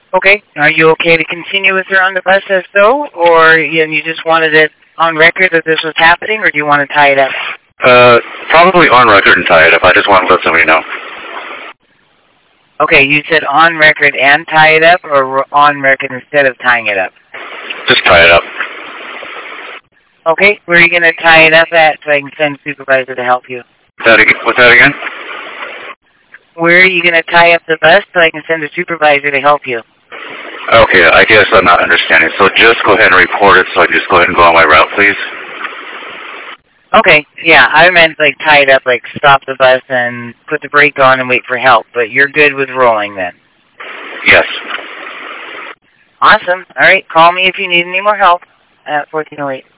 Okay. Are you okay to continue with her on the bus as though, or you just wanted it on record that this was happening, or do you want to tie it up? Probably on record and tie it up. I just want to let somebody know. Okay, you said on record and tie it up, or on record instead of tying it up? Just tie it up. Okay, where are you going to tie it up at so I can send a supervisor to help you? What's that again? Where are you going to tie up the bus so I can send a supervisor to help you? Okay, I guess I'm not understanding. So just go ahead and report it so I can just go ahead and go on my route, please. Okay, yeah, I meant like tie it up, like stop the bus and put the brake on and wait for help, but you're good with rolling then? Yes. Awesome. All right, call me if you need any more help at 1408.